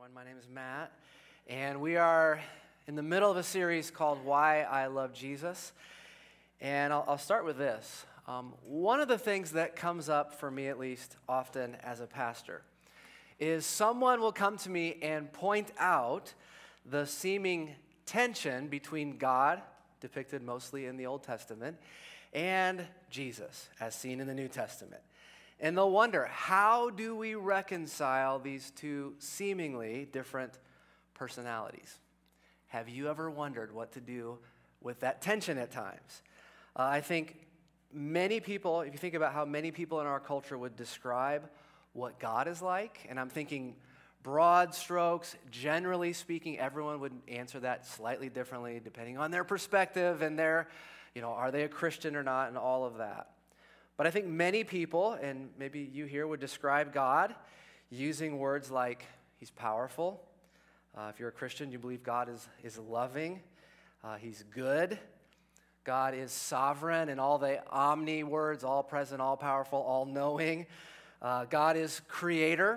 everyone. My name is Matt, and we are in the middle of a series called Why I Love Jesus. And I'll start with this. One of the things that comes up for me, at least, often as a pastor, is someone will come to me and point out the seeming tension between God, depicted mostly in the Old Testament, and Jesus, as seen in the New Testament. And they'll wonder, how do we reconcile these two seemingly different personalities? Have you ever wondered what to do with that tension at times? I think many people, if you think about how many people in our culture would describe what God is like, and I'm thinking broad strokes, generally speaking, everyone would answer that slightly differently depending on their perspective and their, are they a Christian or not, and all of that. But I think many people, and maybe you here, would describe God using words like He's powerful. If you're a Christian, you believe God is loving. He's good. God is sovereign, and all the omni words, all present, all powerful, all knowing. God is creator.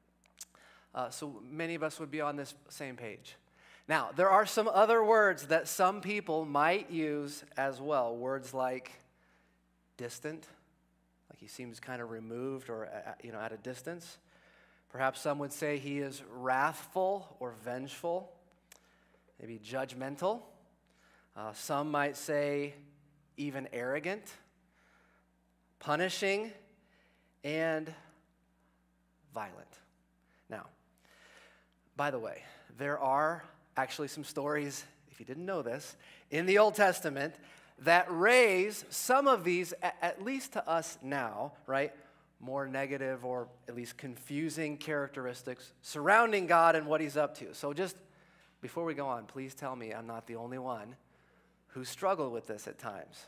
So many of us would be on this same page. Now, there are some other words that some people might use as well. Words like distant. Like he seems kind of removed or at a distance. Perhaps some would say he is wrathful or vengeful, maybe judgmental. Some might say even arrogant, punishing, and violent. Now, by the way, there are actually some stories, if you didn't know this, in the Old Testament that raise some of these, at least to us now, right, more negative or at least confusing characteristics surrounding God and what He's up to. So just before we go on, please tell me I'm not the only one who struggled with this at times.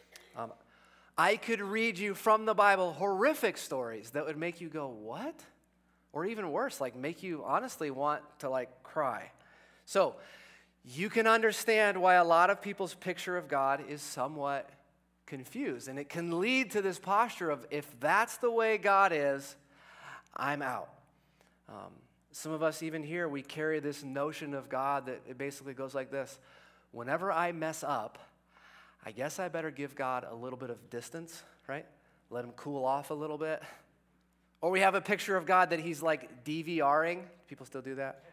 I could read you from the Bible horrific stories that would make you go, what? Or even worse, like make you honestly want to cry. So you can understand why a lot of people's picture of God is somewhat confused. And it can lead to this posture of, if that's the way God is, I'm out. Some of us even here, we carry this notion of God that it basically goes like this. Whenever I mess up, I guess I better give God a little bit of distance, right? Let Him cool off a little bit. Or we have a picture of God that He's like DVRing. People still do that?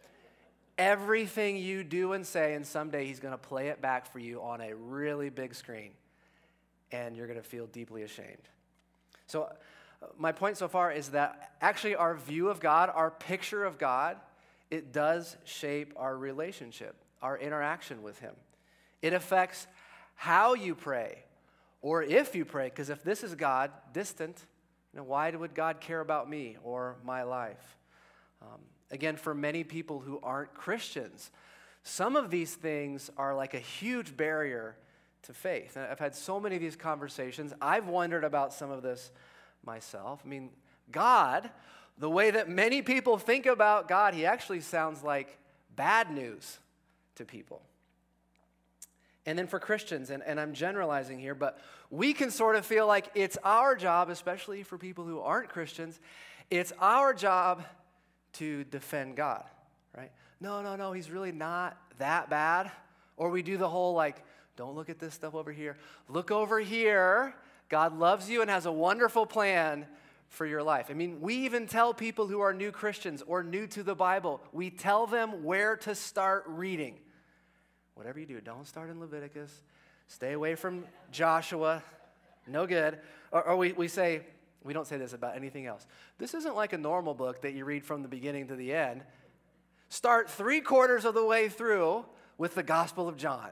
Everything you do and say, and someday He's going to play it back for you on a really big screen, and you're going to feel deeply ashamed. So my point so far is that actually our view of God, our picture of God, it does shape our relationship, our interaction with Him. It affects how you pray, or if you pray, because if this is God, distant, why would God care about me or my life? Again, for many people who aren't Christians, some of these things are like a huge barrier to faith. And I've had so many of these conversations. I've wondered about some of this myself. I mean, God, the way that many people think about God, He actually sounds like bad news to people. And then for Christians, and I'm generalizing here, but we can sort of feel like it's our job, especially for people who aren't Christians, it's our job to defend God, right? No, He's really not that bad. Or we do the whole don't look at this stuff over here. Look over here. God loves you and has a wonderful plan for your life. I mean, we even tell people who are new Christians or new to the Bible, we tell them where to start reading. Whatever you do, don't start in Leviticus. Stay away from Joshua. No good. Or we say, we don't say this about anything else. This isn't like a normal book that you read from the beginning to the end. Start 3/4 of the way through with the Gospel of John.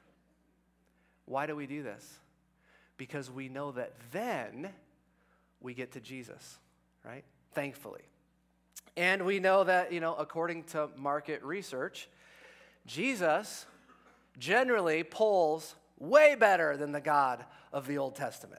Why do we do this? Because we know that then we get to Jesus, right? Thankfully. And we know that, according to market research, Jesus generally polls way better than the God of the Old Testament.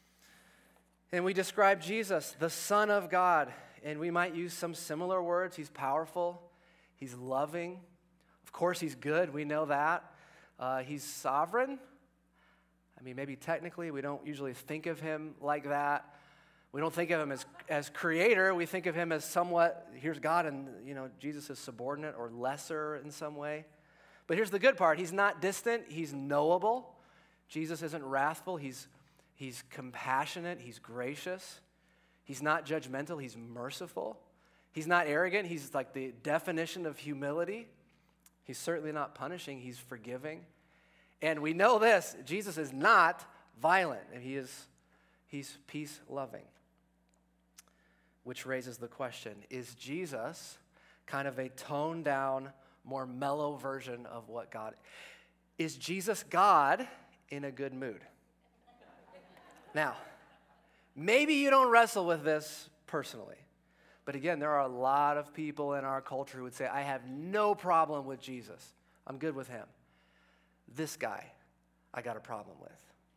And we describe Jesus, the Son of God, and we might use some similar words. He's powerful. He's loving. Of course, He's good. We know that. He's sovereign. I mean, maybe technically we don't usually think of Him like that. We don't think of him as creator. We think of him as somewhat, here's God, and Jesus is subordinate or lesser in some way. But here's the good part. He's not distant. He's knowable. Jesus isn't wrathful. He's compassionate. He's gracious. He's not judgmental. He's merciful. He's not arrogant. He's like the definition of humility. He's certainly not punishing. He's forgiving. And we know this. Jesus is not violent. And he's peace-loving. Which raises the question, is Jesus kind of a toned-down, more mellow version of what God is? Jesus God in a good mood? Now, maybe you don't wrestle with this personally. But again, there are a lot of people in our culture who would say, I have no problem with Jesus. I'm good with him. This guy, I got a problem with.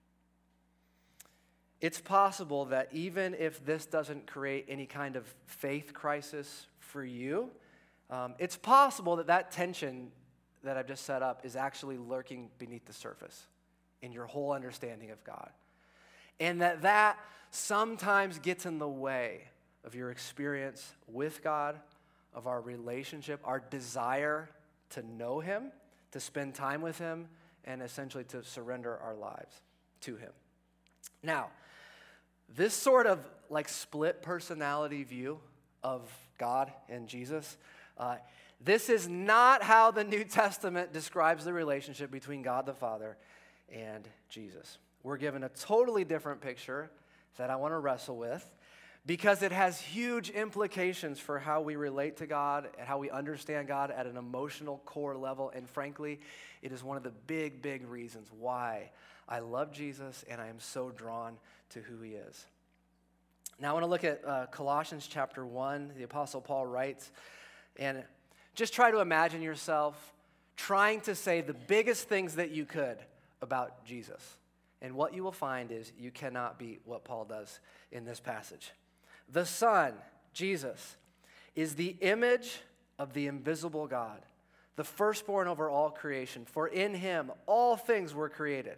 It's possible that even if this doesn't create any kind of faith crisis for you, it's possible that tension that I've just set up is actually lurking beneath the surface in your whole understanding of God. And that sometimes gets in the way of your experience with God, of our relationship, our desire to know him, to spend time with him, and essentially to surrender our lives to him. Now, this sort of like split personality view of God and Jesus, this is not how the New Testament describes the relationship between God the Father and Jesus. We're given a totally different picture that I want to wrestle with because it has huge implications for how we relate to God and how we understand God at an emotional core level. And frankly, it is one of the big, big reasons why I love Jesus and I am so drawn to who he is. Now I want to look at Colossians chapter 1. The Apostle Paul writes, and just try to imagine yourself trying to say the biggest things that you could about Jesus. And what you will find is you cannot beat what Paul does in this passage. The Son, Jesus, is the image of the invisible God, the firstborn over all creation. For in him all things were created.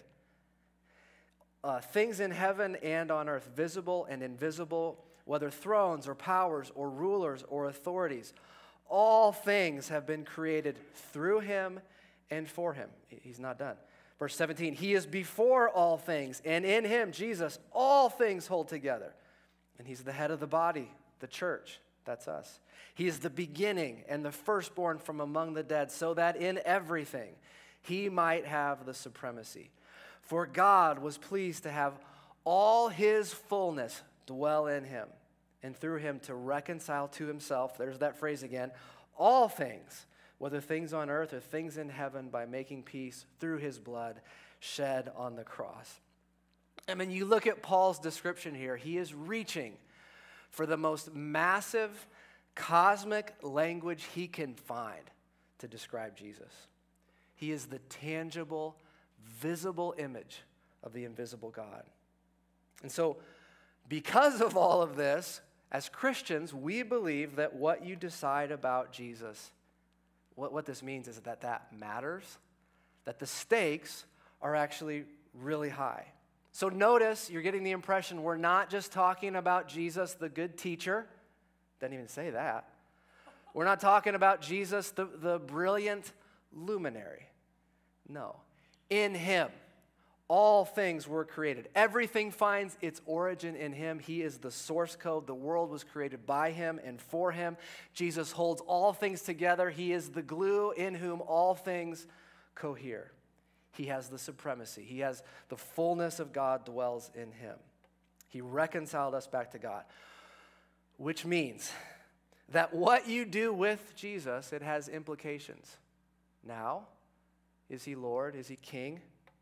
Things in heaven and on earth, visible and invisible, whether thrones or powers or rulers or authorities, all things have been created through him and for him. He's not done. Verse 17, he is before all things, and in him, Jesus, all things hold together. And he's the head of the body, the church. That's us. He is the beginning and the firstborn from among the dead, so that in everything he might have the supremacy. For God was pleased to have all his fullness dwell in him, and through him to reconcile to himself, there's that phrase again, all things, whether things on earth or things in heaven, by making peace through his blood shed on the cross. I mean, you look at Paul's description here, he is reaching for the most massive cosmic language he can find to describe Jesus. He is the tangible, visible image of the invisible God. And so, because of all of this, as Christians, we believe that what you decide about Jesus, what this means is that matters, that the stakes are actually really high. So notice, you're getting the impression we're not just talking about Jesus, the good teacher. Doesn't even say that. We're not talking about Jesus, the brilliant luminary. No. In him, all things were created. Everything finds its origin in him. He is the source code. The world was created by him and for him. Jesus holds all things together. He is the glue in whom all things cohere. He has the supremacy. He has the fullness of God dwells in him. He reconciled us back to God, which means that what you do with Jesus, it has implications. Now, is he Lord? Is he King?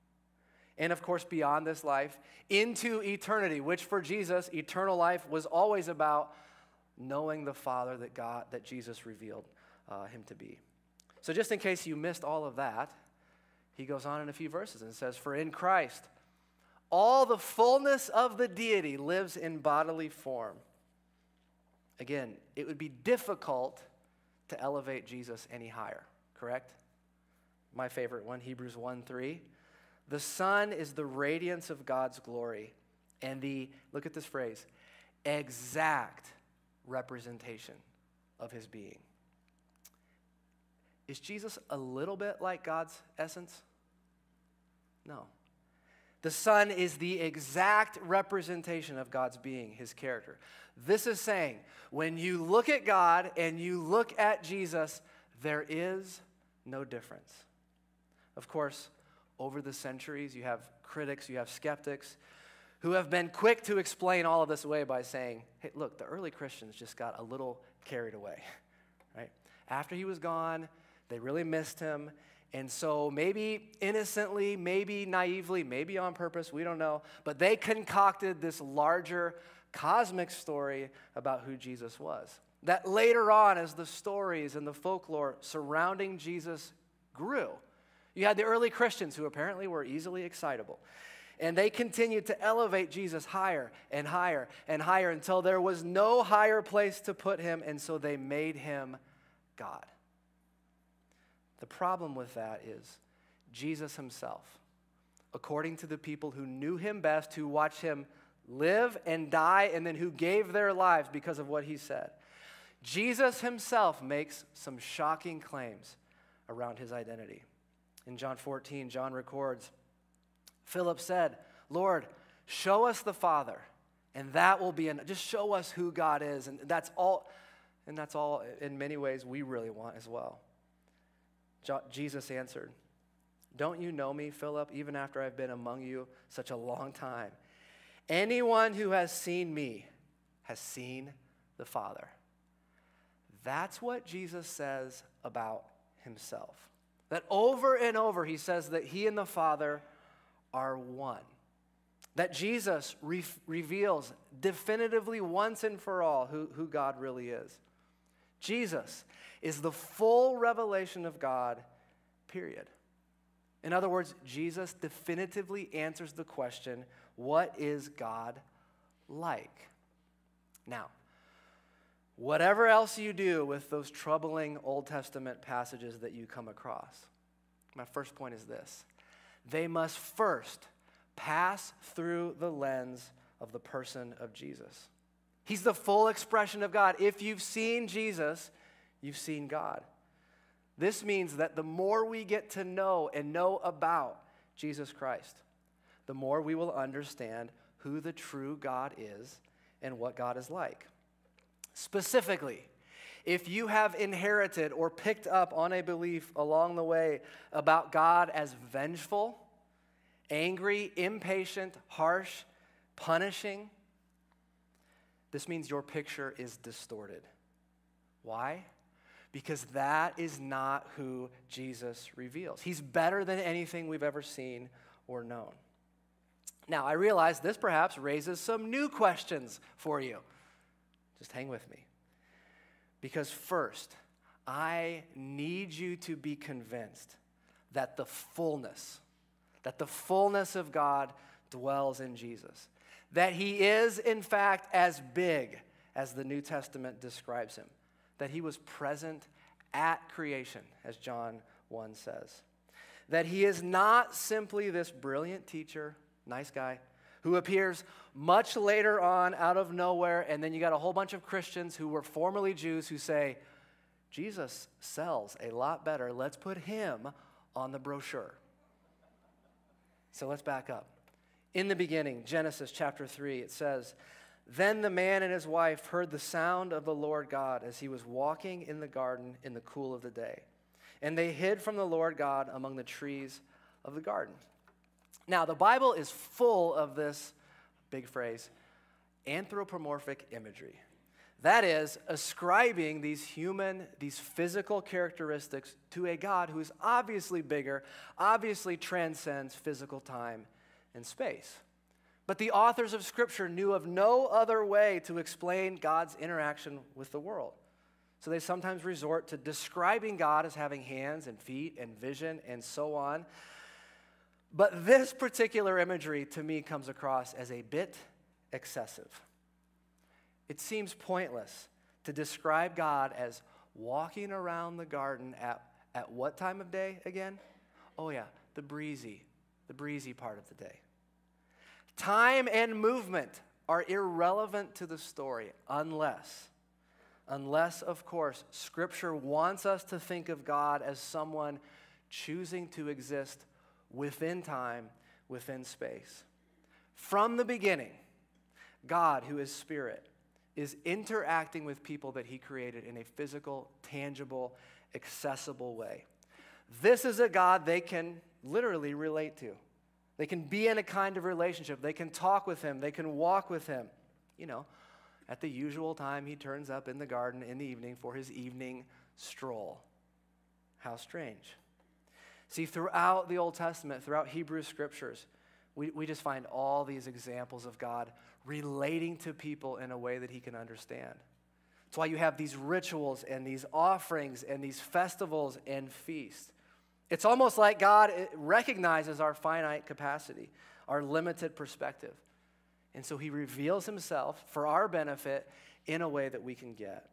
And of course, beyond this life, into eternity, which for Jesus, eternal life was always about knowing the Father that Jesus revealed him to be. So just in case you missed all of that, he goes on in a few verses and says, for in Christ, all the fullness of the deity lives in bodily form. Again, it would be difficult to elevate Jesus any higher, correct? My favorite one, Hebrews 1:3. The Son is the radiance of God's glory and the, look at this phrase, exact representation of his being. Is Jesus a little bit like God's essence? No. The Son is the exact representation of God's being, his character. This is saying, when you look at God and you look at Jesus, there is no difference. Of course, over the centuries, you have critics, you have skeptics who have been quick to explain all of this away by saying, hey, look, the early Christians just got a little carried away, right? After he was gone, they really missed him. And so maybe innocently, maybe naively, maybe on purpose, we don't know, but they concocted this larger cosmic story about who Jesus was. That later on, as the stories and the folklore surrounding Jesus grew, you had the early Christians who apparently were easily excitable. And they continued to elevate Jesus higher and higher and higher until there was no higher place to put him, and so they made him God. The problem with that is Jesus himself, according to the people who knew him best, who watched him live and die, and then who gave their lives because of what he said, Jesus himself makes some shocking claims around his identity. In John 14, John records, Philip said, Lord, show us the Father, and that will be enough. Just show us who God is, and that's all in many ways we really want as well. Jesus answered, don't you know me, Philip, even after I've been among you such a long time? Anyone who has seen me has seen the Father. That's what Jesus says about himself. That over and over he says that he and the Father are one. That Jesus reveals definitively once and for all who God really is. Jesus is the full revelation of God, period. In other words, Jesus definitively answers the question, what is God like? Now, whatever else you do with those troubling Old Testament passages that you come across, my first point is this. They must first pass through the lens of the person of Jesus. He's the full expression of God. If you've seen Jesus, you've seen God. This means that the more we get to know and know about Jesus Christ, the more we will understand who the true God is and what God is like. Specifically, if you have inherited or picked up on a belief along the way about God as vengeful, angry, impatient, harsh, punishing, this means your picture is distorted. Why? Because that is not who Jesus reveals. He's better than anything we've ever seen or known. Now, I realize this perhaps raises some new questions for you. Just hang with me. Because first, I need you to be convinced that the fullness of God dwells in Jesus. That he is, in fact, as big as the New Testament describes him. That he was present at creation, as John 1 says. That he is not simply this brilliant teacher, nice guy, who appears much later on out of nowhere, and then you got a whole bunch of Christians who were formerly Jews who say, Jesus sells a lot better. Let's put him on the brochure. So let's back up. In the beginning, Genesis chapter 3, it says, Then the man and his wife heard the sound of the Lord God as he was walking in the garden in the cool of the day. And they hid from the Lord God among the trees of the garden. Now, the Bible is full of this big phrase, anthropomorphic imagery. That is, ascribing these physical characteristics to a God who is obviously bigger, obviously transcends physical time and space. But the authors of Scripture knew of no other way to explain God's interaction with the world. So they sometimes resort to describing God as having hands and feet and vision and so on. But this particular imagery to me comes across as a bit excessive. It seems pointless to describe God as walking around the garden at what time of day again? Oh yeah, the breezy part of the day. Time and movement are irrelevant to the story unless, of course, Scripture wants us to think of God as someone choosing to exist within time, within space. From the beginning, God, who is spirit, is interacting with people that he created in a physical, tangible, accessible way. This is a God they can literally relate to. They can be in a kind of relationship. They can talk with him. They can walk with him. You know, at the usual time, he turns up in the garden in the evening for his evening stroll. How strange. See, throughout the Old Testament, throughout Hebrew scriptures, we just find all these examples of God relating to people in a way that he can understand. That's why you have these rituals and these offerings and these festivals and feasts. It's almost like God recognizes our finite capacity, our limited perspective. And so he reveals himself for our benefit in a way that we can get.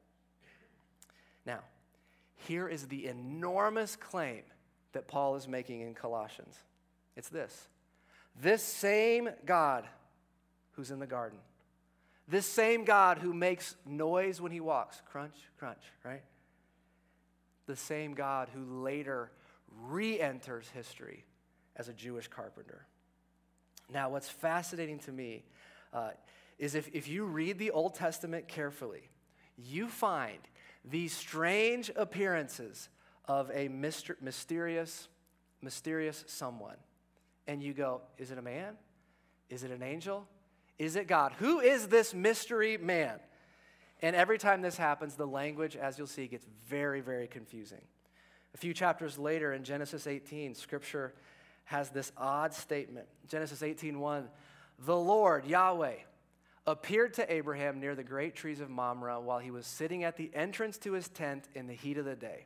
Now, here is the enormous claim that Paul is making in Colossians. It's this. This same God who's in the garden, this same God who makes noise when he walks, crunch, crunch, right? The same God who later re-enters history as a Jewish carpenter. Now, what's fascinating to me is if you read the Old Testament carefully, you find these strange appearances of a mysterious someone. And you go, is it a man? Is it an angel? Is it God? Who is this mystery man? And every time this happens, the language, as you'll see, gets very, very confusing. A few chapters later in Genesis 18, Scripture has this odd statement. Genesis 18:1, the Lord, Yahweh, appeared to Abraham near the great trees of Mamre while he was sitting at the entrance to his tent in the heat of the day.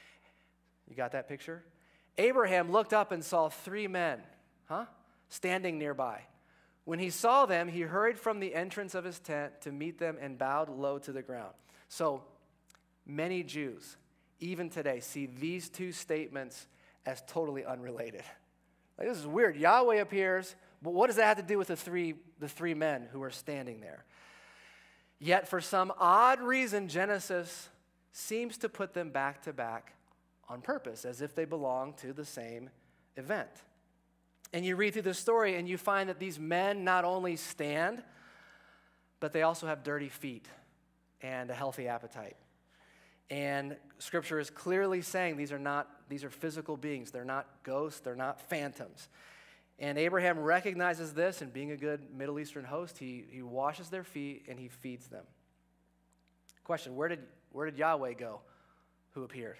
You got that picture? Abraham looked up and saw three men, standing nearby. When he saw them, he hurried from the entrance of his tent to meet them and bowed low to the ground. So many Jews, even today, see these two statements as totally unrelated. Like, this is weird. Yahweh appears, but what does that have to do with the three men who are standing there? Yet for some odd reason, Genesis seems to put them back to back on purpose, as if they belong to the same event. And you read through the story and you find that these men not only stand, but they also have dirty feet and a healthy appetite. And Scripture is clearly saying these are physical beings. They're not ghosts. They're not phantoms. And Abraham recognizes this, and being a good Middle Eastern host, he washes their feet and he feeds them. Question, where did Yahweh go who appeared?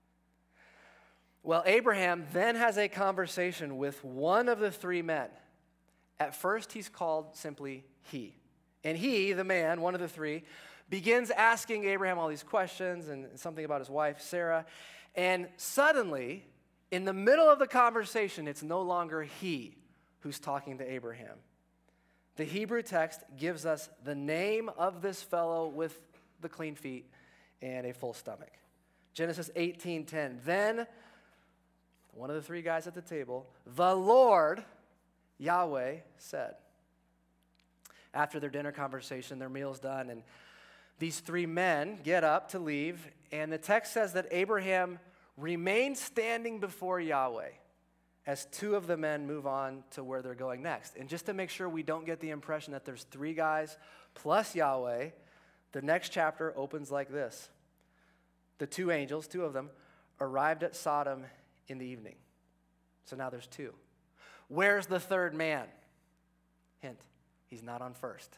Well, Abraham then has a conversation with one of the three men. At first, he's called simply he. And he, the man, one of the three, begins asking Abraham all these questions and something about his wife, Sarah. And suddenly, in the middle of the conversation, it's no longer he who's talking to Abraham. The Hebrew text gives us the name of this fellow with the clean feet and a full stomach. Genesis 18:10. Then one of the three guys at the table, the Lord, Yahweh, said. After their dinner conversation, their meal's done, and these three men get up to leave, and the text says that Abraham remained standing before Yahweh as two of the men move on to where they're going next. And just to make sure we don't get the impression that there's three guys plus Yahweh, the next chapter opens like this. The two angels, two of them, arrived at Sodom in the evening. So now there's two. Where's the third man? Hint, he's not on first.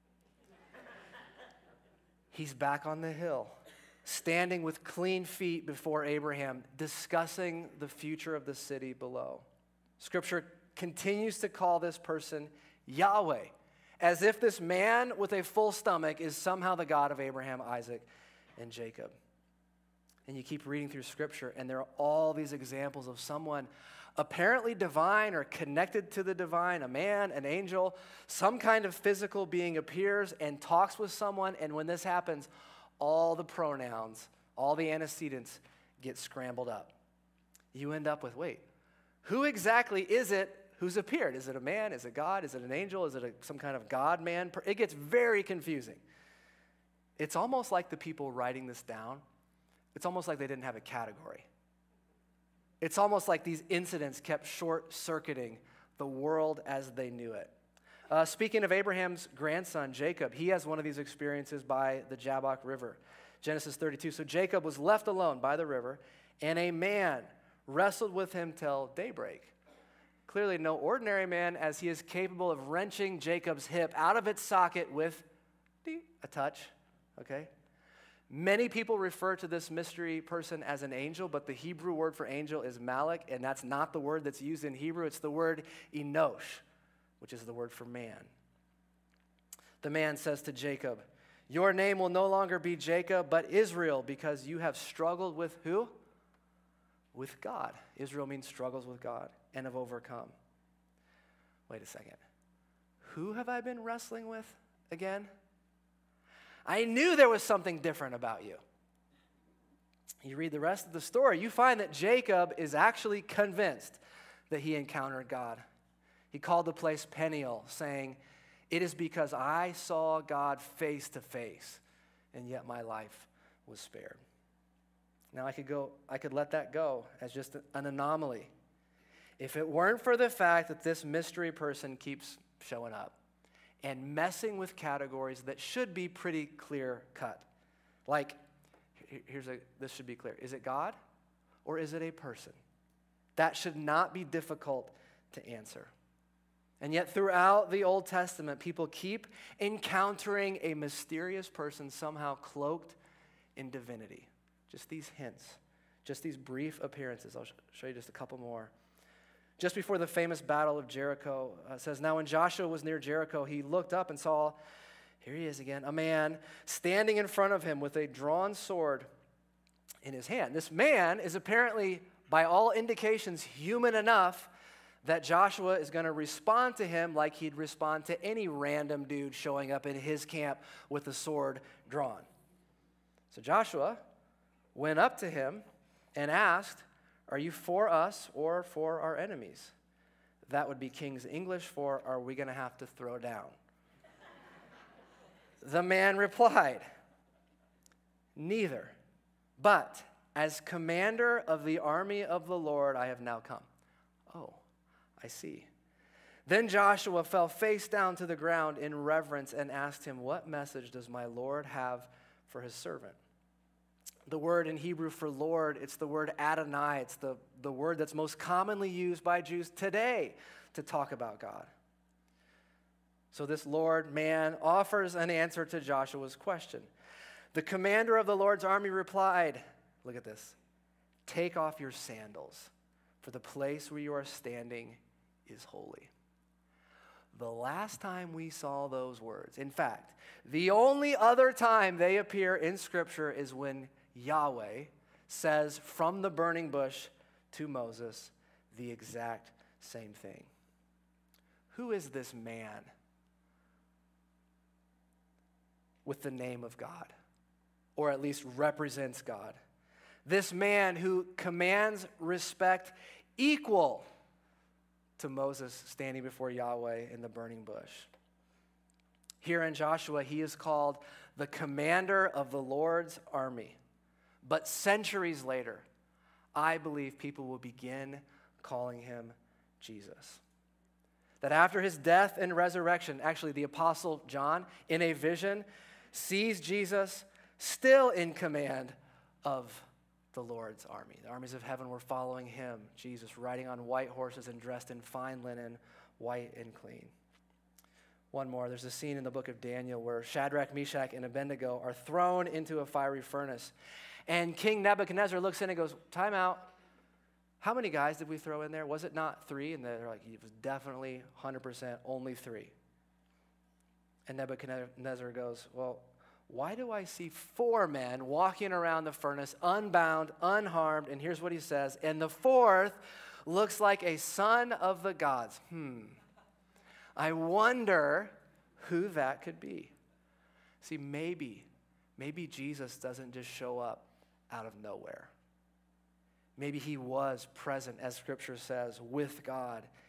He's back on the hill, standing with clean feet before Abraham, discussing the future of the city below. Scripture continues to call this person Yahweh, as if this man with a full stomach is somehow the God of Abraham, Isaac, and Jacob. And you keep reading through Scripture, and there are all these examples of someone apparently divine or connected to the divine, a man, an angel, some kind of physical being appears and talks with someone, and when this happens, all the pronouns, all the antecedents get scrambled up. You end up with, wait, who exactly is it who's appeared. Is it a man? Is it God? Is it an angel? Is it some kind of God-man? It gets very confusing. It's almost like the people writing this down, it's almost like they didn't have a category. It's almost like these incidents kept short-circuiting the world as they knew it. Speaking of Abraham's grandson, Jacob, he has one of these experiences by the Jabbok River. Genesis 32. So Jacob was left alone by the river, and a man wrestled with him till daybreak. Clearly no ordinary man, as he is capable of wrenching Jacob's hip out of its socket with a touch, okay? Many people refer to this mystery person as an angel, but the Hebrew word for angel is malach, and that's not the word that's used in Hebrew. It's the word enosh, which is the word for man. The man says to Jacob, "Your name will no longer be Jacob, but Israel, because you have struggled with" who? With God. Israel means struggles with God and have overcome. Wait a second. Who have I been wrestling with again? I knew there was something different about you. You read the rest of the story, you find that Jacob is actually convinced that he encountered God. He called the place Peniel, saying, "It is because I saw God face to face, and yet my life was spared." Now I could let that go as just an anomaly. If it weren't for the fact that this mystery person keeps showing up and messing with categories that should be pretty clear cut. Like, this should be clear. Is it God or is it a person? That should not be difficult to answer. And yet throughout the Old Testament, people keep encountering a mysterious person somehow cloaked in divinity. Just these hints, just these brief appearances. I'll show you just a couple more. Just before the famous battle of Jericho, it says, "Now when Joshua was near Jericho, he looked up and saw," here he is again, "a man standing in front of him with a drawn sword in his hand." This man is apparently, by all indications, human enough that Joshua is going to respond to him like he'd respond to any random dude showing up in his camp with a sword drawn. So Joshua went up to him and asked, "Are you for us or for our enemies?" That would be King's English for, "Are we going to have to throw down?" The man replied, "Neither, but as commander of the army of the Lord I have now come." Oh, I see. Then Joshua fell face down to the ground in reverence and asked him, "What message does my Lord have for his servant?" The word in Hebrew for Lord, it's the word Adonai. It's the word that's most commonly used by Jews today to talk about God. So this Lord man offers an answer to Joshua's question. The commander of the Lord's army replied, look at this, "Take off your sandals, for the place where you are standing is holy." The last time we saw those words, in fact, the only other time they appear in Scripture is when Yahweh says from the burning bush to Moses the exact same thing. Who is this man with the name of God, or at least represents God? This man who commands respect equal to Moses standing before Yahweh in the burning bush. Here in Joshua, he is called the commander of the Lord's army. But centuries later, I believe people will begin calling him Jesus. That after his death and resurrection, actually the Apostle John, in a vision, sees Jesus still in command of the Lord's army. The armies of heaven were following him, Jesus, riding on white horses and dressed in fine linen, white and clean. One more, there's a scene in the book of Daniel where Shadrach, Meshach, and Abednego are thrown into a fiery furnace. And King Nebuchadnezzar looks in and goes, "Time out. How many guys did we throw in there? Was it not 3?" And they're like, "It was definitely 100% only 3. And Nebuchadnezzar goes, "Well, why do I see 4 men walking around the furnace unbound, unharmed?" And here's what he says, "And the 4th looks like a son of the gods." I wonder who that could be. See, maybe Jesus doesn't just show up out of nowhere. Maybe he was present, as Scripture says, with God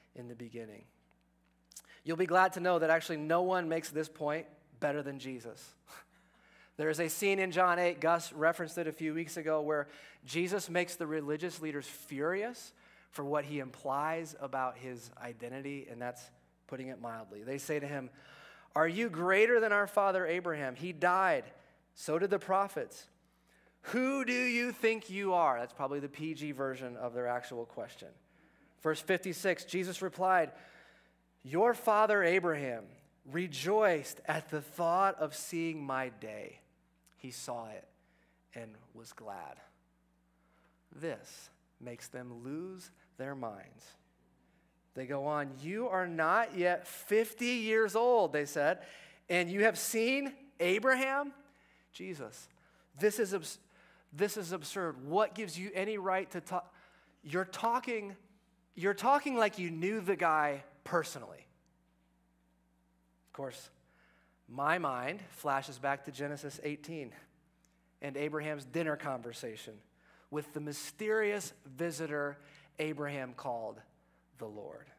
in the beginning. You'll be glad to know that actually no one makes this point better than Jesus. There is a scene in John 8, Gus referenced it a few weeks ago, where Jesus makes the religious leaders furious for what he implies about his identity, and that's putting it mildly. They say to him, "Are you greater than our father Abraham? He died. So did the prophets. Who do you think you are?" That's probably the PG version of their actual question. Verse 56, Jesus replied, "Your father Abraham rejoiced at the thought of seeing my day. He saw it and was glad." This makes them lose their minds. They go on, "You are not yet 50 years old," they said, "and you have seen Abraham?" Jesus, this is absurd. What gives you any right to talk? You're talking like you knew the guy personally. Of course, my mind flashes back to Genesis 18 and Abraham's dinner conversation with the mysterious visitor Abraham called the Lord.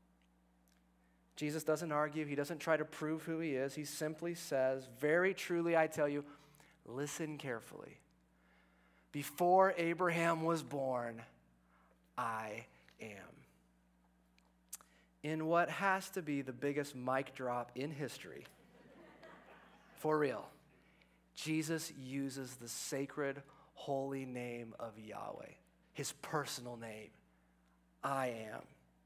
Jesus doesn't argue. He doesn't try to prove who he is. He simply says, "Very truly I tell you, listen carefully. Before Abraham was born, I am." In what has to be the biggest mic drop in history, for real, Jesus uses the sacred, holy name of Yahweh, his personal name, I am.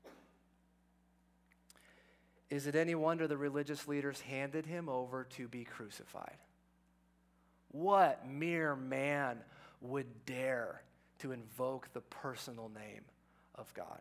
Is it any wonder the religious leaders handed him over to be crucified? What mere man would dare to invoke the personal name of God?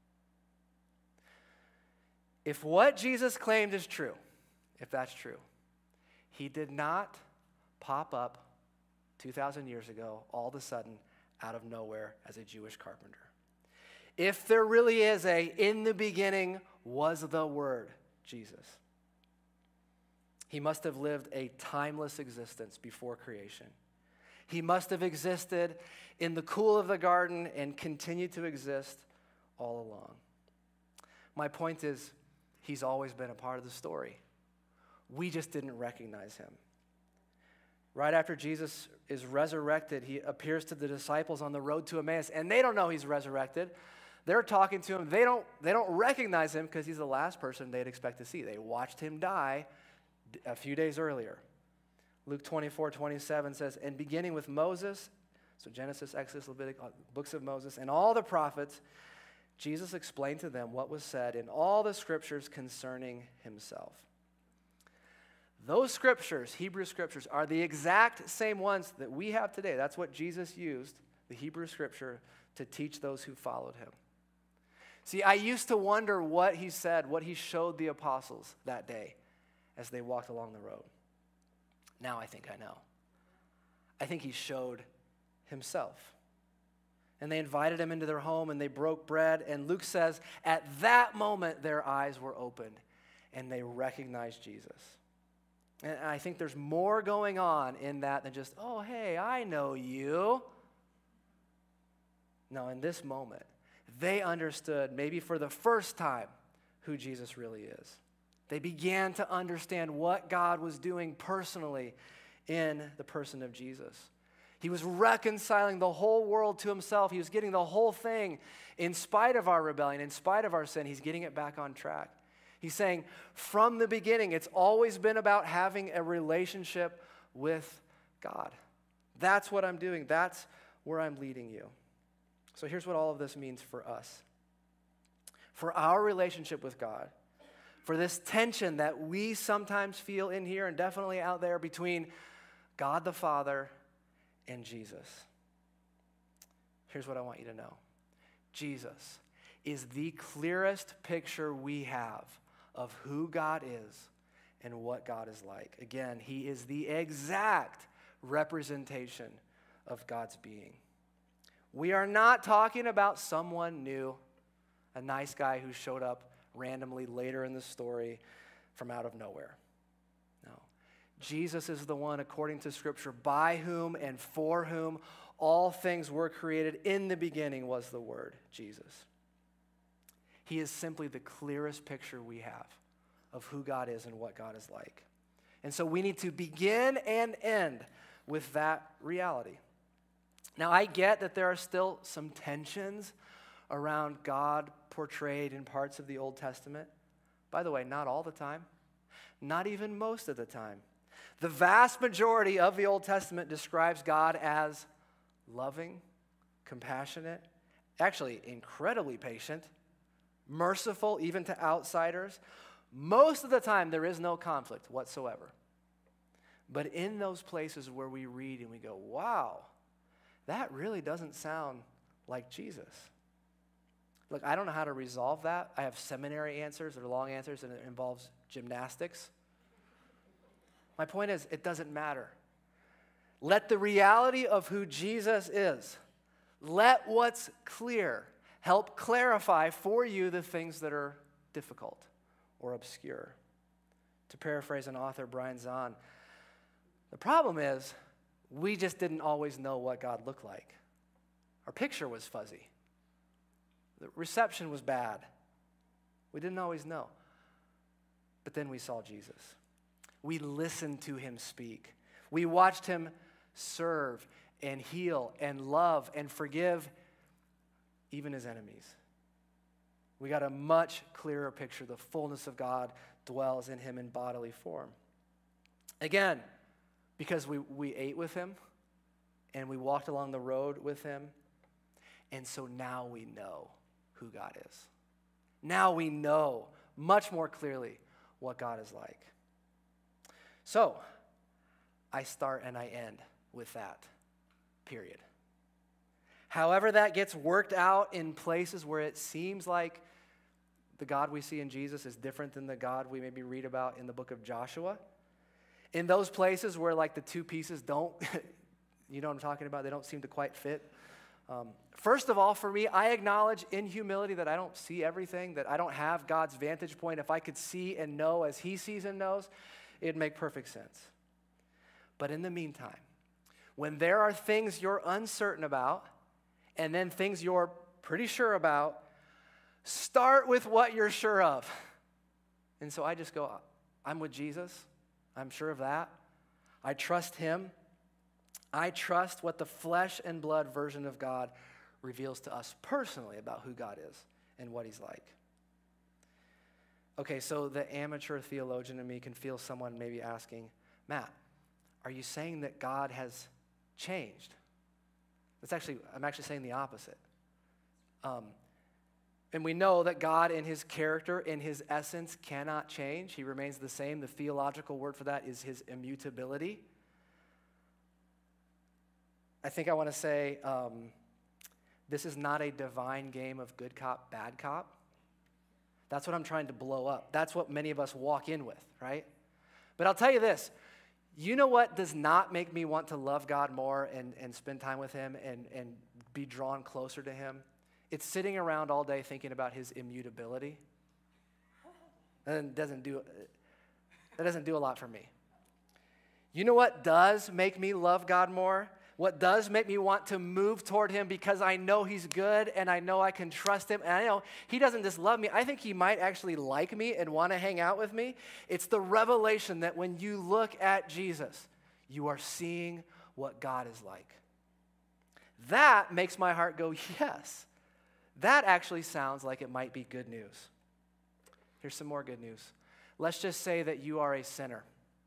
If what Jesus claimed is true, if that's true, he did not pop up 2,000 years ago all of a sudden out of nowhere as a Jewish carpenter. If there really is in the beginning was the Word, Jesus, he must have lived a timeless existence before creation. He must have existed in the cool of the garden and continued to exist all along. My point is, he's always been a part of the story. We just didn't recognize him. Right after Jesus is resurrected, he appears to the disciples on the road to Emmaus, and they don't know he's resurrected. They're talking to him. They don't recognize him because he's the last person they'd expect to see. They watched him die a few days earlier. Luke 24:27 says, "And beginning with Moses," so Genesis, Exodus, Leviticus, books of Moses, "and all the prophets, Jesus explained to them what was said in all the scriptures concerning himself." Those scriptures, Hebrew scriptures, are the exact same ones that we have today. That's what Jesus used, the Hebrew scripture, to teach those who followed him. See, I used to wonder what he said, what he showed the apostles that day as they walked along the road. Now I think I know. I think he showed himself. And they invited him into their home, and they broke bread. And Luke says, at that moment, their eyes were opened, and they recognized Jesus. And I think there's more going on in that than just, oh, hey, I know you. No, in this moment, they understood, maybe for the first time, who Jesus really is. They began to understand what God was doing personally in the person of Jesus. He was reconciling the whole world to himself. He was getting the whole thing, in spite of our rebellion, in spite of our sin, he's getting it back on track. He's saying, from the beginning, it's always been about having a relationship with God. That's what I'm doing. That's where I'm leading you. So here's what all of this means for us. For our relationship with God, for this tension that we sometimes feel in here and definitely out there between God the Father and Jesus. Here's what I want you to know. Jesus is the clearest picture we have of who God is and what God is like. Again, he is the exact representation of God's being. We are not talking about someone new, a nice guy who showed up randomly later in the story from out of nowhere. No. Jesus is the one, according to Scripture, by whom and for whom all things were created. In the beginning was the Word, Jesus. He is simply the clearest picture we have of who God is and what God is like. And so we need to begin and end with that reality. Now, I get that there are still some tensions around God portrayed in parts of the Old Testament. By the way, not all the time, not even most of the time. The vast majority of the Old Testament describes God as loving, compassionate, actually incredibly patient, merciful even to outsiders. Most of the time, there is no conflict whatsoever. But in those places where we read and we go, wow, that really doesn't sound like Jesus. Look, I don't know how to resolve that. I have seminary answers that are long answers, and it involves gymnastics. My point is, it doesn't matter. Let the reality of who Jesus is, let what's clear help clarify for you the things that are difficult or obscure. To paraphrase an author, Brian Zahn, the problem is we just didn't always know what God looked like. Our picture was fuzzy. The reception was bad. We didn't always know. But then we saw Jesus. We listened to him speak. We watched him serve and heal and love and forgive even his enemies. We got a much clearer picture. The fullness of God dwells in him in bodily form. Again, because we ate with him and we walked along the road with him, and so now we know who God is. Now we know much more clearly what God is like. So, I start and I end with that, period. However that gets worked out in places where it seems like the God we see in Jesus is different than the God we maybe read about in the book of Joshua. In those places where like the two pieces don't, you know what I'm talking about, they don't seem to quite fit. First of all, for me, I acknowledge in humility that I don't see everything, that I don't have God's vantage point. If I could see and know as he sees and knows, it'd make perfect sense. But in the meantime, when there are things you're uncertain about and then things you're pretty sure about, start with what you're sure of. And so I just go, I'm with Jesus. I'm sure of that. I trust him. I trust what the flesh and blood version of God reveals to us personally about who God is and what he's like. Okay, so the amateur theologian in me can feel someone maybe asking, Matt, are you saying that God has changed? I'm actually saying the opposite. And we know that God in his character, in his essence, cannot change. He remains the same. The theological word for that is his immutability. I think I want to say this is not a divine game of good cop, bad cop. That's what I'm trying to blow up. That's what many of us walk in with, right? But I'll tell you this. You know what does not make me want to love God more and spend time with him and be drawn closer to him? It's sitting around all day thinking about his immutability. That doesn't do a lot for me. You know what does make me love God more? What does make me want to move toward him because I know he's good and I know I can trust him and I know he doesn't just love me. I think he might actually like me and want to hang out with me. It's the revelation that when you look at Jesus, you are seeing what God is like. That makes my heart go, yes. That actually sounds like it might be good news. Here's some more good news. Let's just say that you are a sinner.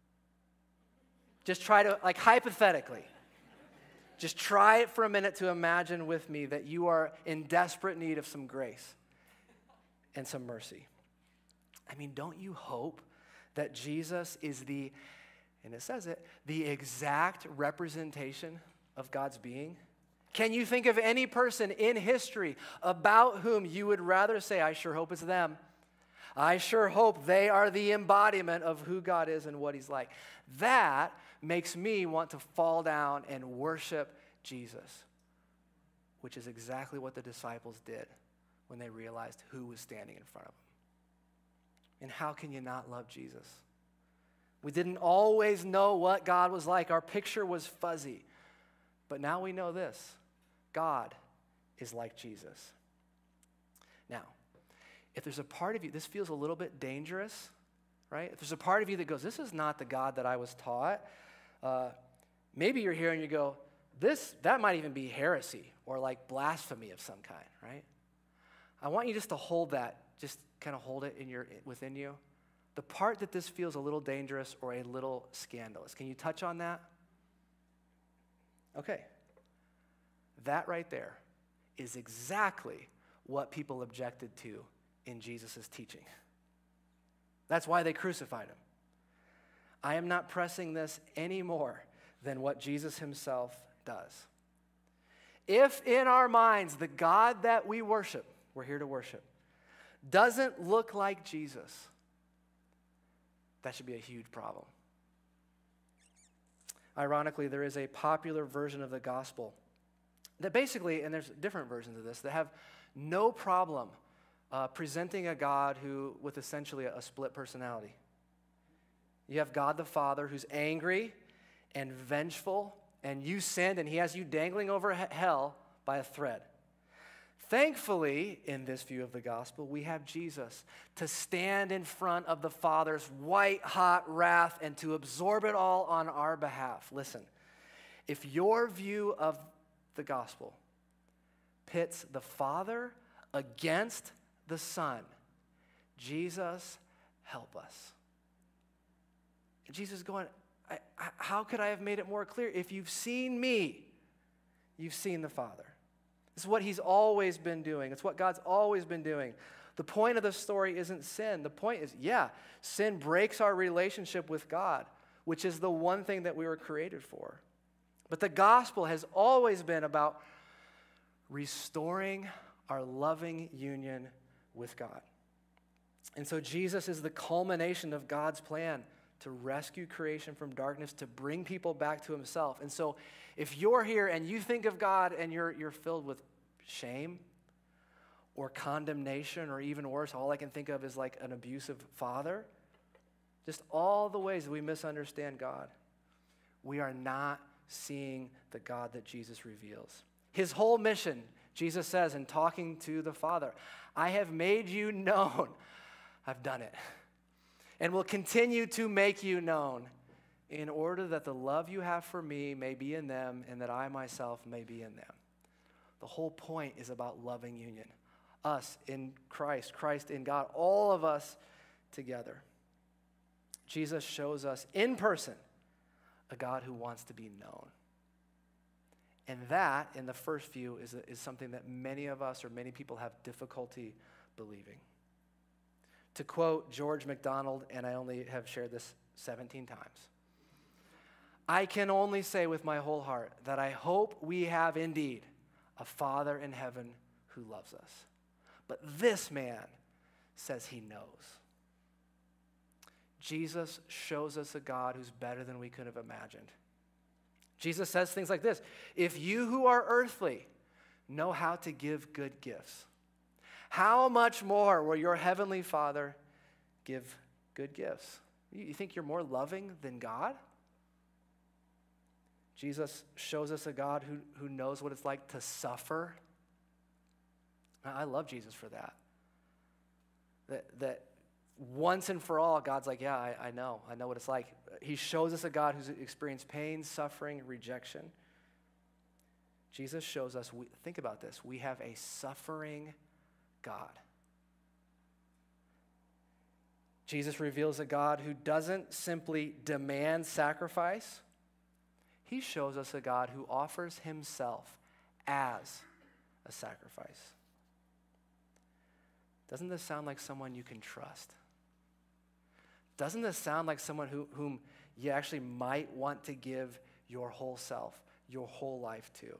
Just try to, like hypothetically, just try it for a minute to imagine with me that you are in desperate need of some grace and some mercy. I mean, don't you hope that Jesus is and it says it, the exact representation of God's being? Can you think of any person in history about whom you would rather say, I sure hope it's them? I sure hope they are the embodiment of who God is and what he's like. That makes me want to fall down and worship Jesus, which is exactly what the disciples did when they realized who was standing in front of them. And how can you not love Jesus? We didn't always know what God was like. Our picture was fuzzy. But now we know this. God is like Jesus. Now, if there's a part of you, this feels a little bit dangerous, right? If there's a part of you that goes, this is not the God that I was taught, maybe you're here and you go, that might even be heresy or like blasphemy of some kind, right? I want you just to hold that, just kind of hold it within you. The part that this feels a little dangerous or a little scandalous. Can you touch on that? Okay. That right there is exactly what people objected to in Jesus' teaching. That's why they crucified him. I am not pressing this any more than what Jesus himself does. If in our minds the God that we worship, we're here to worship, doesn't look like Jesus, that should be a huge problem. Ironically, there is a popular version of the gospel that basically, and there's different versions of this, that have no problem presenting a God with essentially a split personality. You have God the Father who's angry and vengeful, and you sinned, and he has you dangling over hell by a thread. Thankfully, in this view of the gospel, we have Jesus to stand in front of the Father's white-hot wrath and to absorb it all on our behalf. Listen, if your view of the gospel pits the Father against the Son, Jesus, help us. And Jesus is going, how could I have made it more clear? If you've seen me, you've seen the Father. This is what he's always been doing. It's what God's always been doing. The point of the story isn't sin. The point is, sin breaks our relationship with God, which is the one thing that we were created for. But the gospel has always been about restoring our loving union with God. And so Jesus is the culmination of God's plan to rescue creation from darkness, to bring people back to himself. And so if you're here and you think of God and you're filled with shame or condemnation, or even worse, all I can think of is like an abusive father, just all the ways that we misunderstand God, we are not seeing the God that Jesus reveals. His whole mission, Jesus says in talking to the Father, I have made you known. I've done it. And will continue to make you known in order that the love you have for me may be in them and that I myself may be in them. The whole point is about loving union. Us in Christ, Christ in God, all of us together. Jesus shows us in person a God who wants to be known. And that, in the first view, is something that many of us or many people have difficulty believing. To quote George MacDonald, and I only have shared this 17 times, I can only say with my whole heart that I hope we have indeed a Father in heaven who loves us. But this man says he knows. Jesus shows us a God who's better than we could have imagined. Jesus says things like this: if you who are earthly know how to give good gifts, how much more will your heavenly Father give good gifts? You think you're more loving than God? Jesus shows us a God who knows what it's like to suffer. I love Jesus for that. That once and for all, God's like, I know what it's like. He shows us a God who's experienced pain, suffering, rejection. Jesus shows us, think about this, we have a suffering God. Jesus reveals a God who doesn't simply demand sacrifice. He shows us a God who offers himself as a sacrifice. Doesn't this sound like someone you can trust? Doesn't this sound like someone whom you actually might want to give your whole self, your whole life to?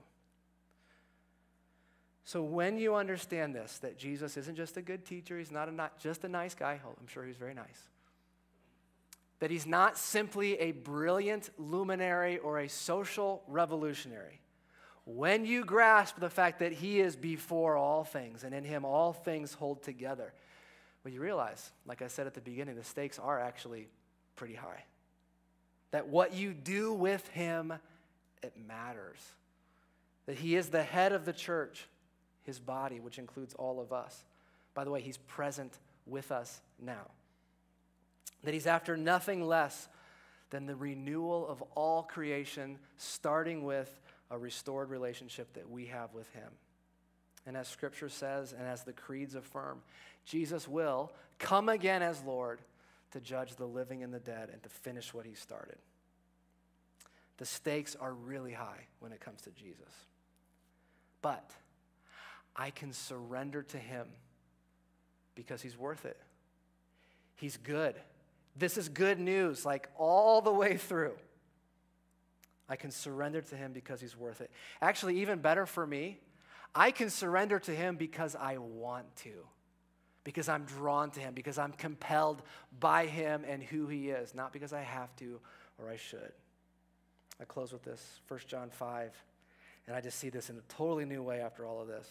So when you understand this, that Jesus isn't just a good teacher, he's not just a nice guy, I'm sure he's very nice, that he's not simply a brilliant luminary or a social revolutionary, when you grasp the fact that he is before all things and in him all things hold together, well, you realize, like I said at the beginning, the stakes are actually pretty high. That what you do with him, it matters. That he is the head of the church, his body, which includes all of us. By the way, he's present with us now. That he's after nothing less than the renewal of all creation, starting with a restored relationship that we have with him. And as Scripture says, and as the creeds affirm, Jesus will come again as Lord to judge the living and the dead and to finish what he started. The stakes are really high when it comes to Jesus. But I can surrender to him because he's worth it. He's good. This is good news, like all the way through. I can surrender to him because he's worth it. Actually, even better for me, I can surrender to him because I want to, because I'm drawn to him, because I'm compelled by him and who he is, not because I have to or I should. I close with this, 1 John 5, and I just see this in a totally new way after all of this.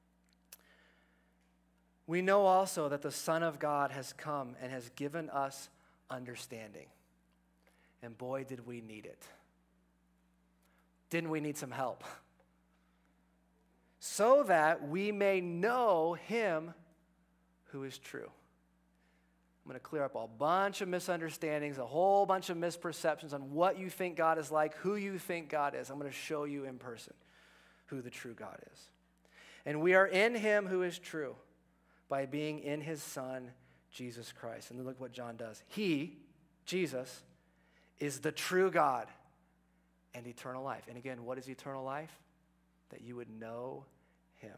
We know also that the Son of God has come and has given us understanding. And boy, did we need it. Didn't we need some help? So that we may know him who is true. I'm going to clear up a bunch of misunderstandings, a whole bunch of misperceptions on what you think God is like, who you think God is. I'm going to show you in person who the true God is. And we are in him who is true by being in his Son, Jesus Christ. And then look what John does. He, Jesus, is the true God and eternal life. And again, what is eternal life? That you would know him.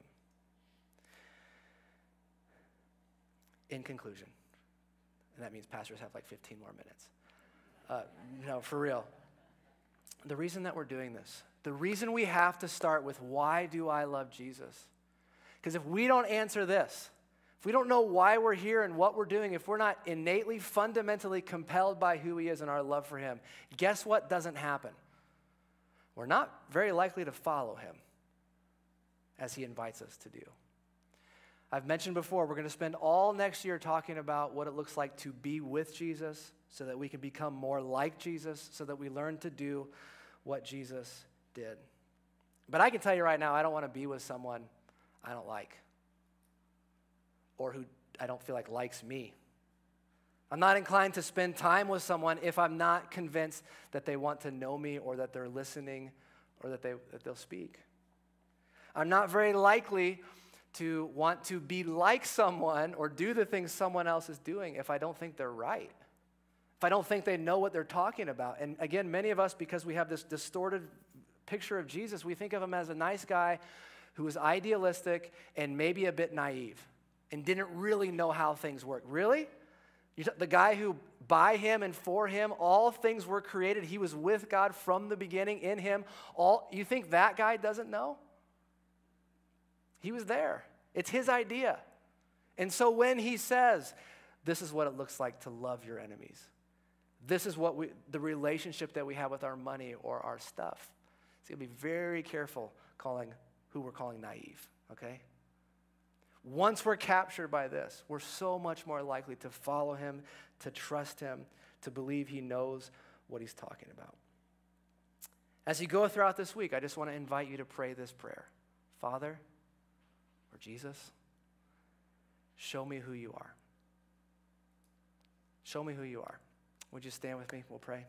In conclusion, and that means pastors have like 15 more minutes. No, for real. The reason that we're doing this, the reason we have to start with why do I love Jesus? Because if we don't answer this, if we don't know why we're here and what we're doing, if we're not innately, fundamentally compelled by who he is and our love for him, guess what doesn't happen? We're not very likely to follow him as he invites us to do. I've mentioned before, we're going to spend all next year talking about what it looks like to be with Jesus so that we can become more like Jesus, so that we learn to do what Jesus did. But I can tell you right now, I don't want to be with someone I don't like or who I don't feel like likes me. I'm not inclined to spend time with someone if I'm not convinced that they want to know me or that they're listening or that they'll speak. I'm not very likely to want to be like someone or do the things someone else is doing if I don't think they're right, if I don't think they know what they're talking about. And again, many of us, because we have this distorted picture of Jesus, we think of him as a nice guy who was idealistic and maybe a bit naive and didn't really know how things work. Really? The guy who by him and for him, all things were created. He was with God from the beginning, in him. You think that guy doesn't know? He was there. It's his idea. And so when he says, this is what it looks like to love your enemies, this is what the relationship that we have with our money or our stuff. So you'll be very careful who we're calling naive, okay? Once we're captured by this, we're so much more likely to follow him, to trust him, to believe he knows what he's talking about. As you go throughout this week, I just want to invite you to pray this prayer. Father, or Jesus, show me who you are. Show me who you are. Would you stand with me? We'll pray.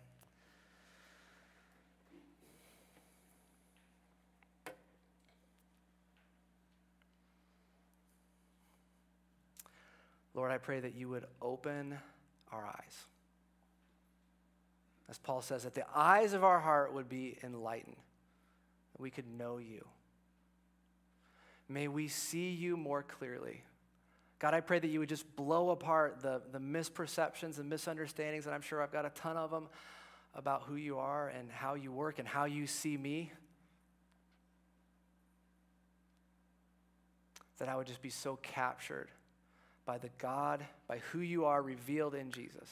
Lord, I pray that you would open our eyes. As Paul says, that the eyes of our heart would be enlightened, that we could know you. May we see you more clearly. God, I pray that you would just blow apart the misperceptions and misunderstandings, and I'm sure I've got a ton of them, about who you are and how you work and how you see me. That I would just be so captured by the God, by who you are revealed in Jesus,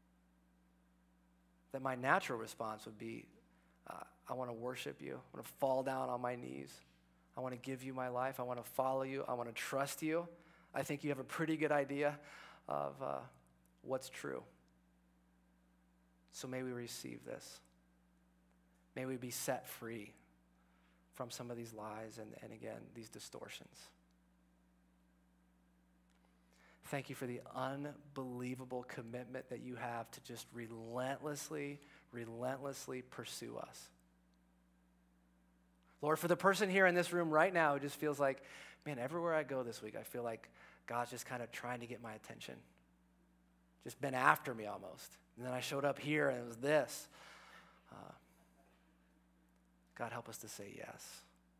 that my natural response would be, I want to worship you. I want to fall down on my knees. I want to give you my life. I want to follow you. I want to trust you. I think you have a pretty good idea of what's true. So may we receive this. May we be set free from some of these lies and again, these distortions. Thank you for the unbelievable commitment that you have to just relentlessly pursue us. Lord, for the person here in this room right now who just feels like, man, everywhere I go this week, I feel like God's just kind of trying to get my attention. Just been after me almost. And then I showed up here and it was this. God, help us to say yes.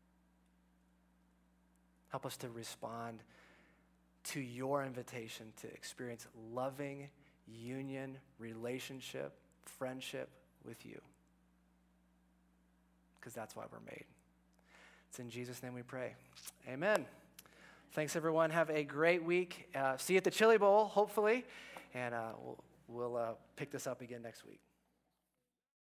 Help us to respond to your invitation to experience loving union, relationship, friendship with you. Because that's why we're made. It's in Jesus' name we pray. Amen. Thanks, everyone. Have a great week. See you at the Chili Bowl, hopefully. And we'll pick this up again next week.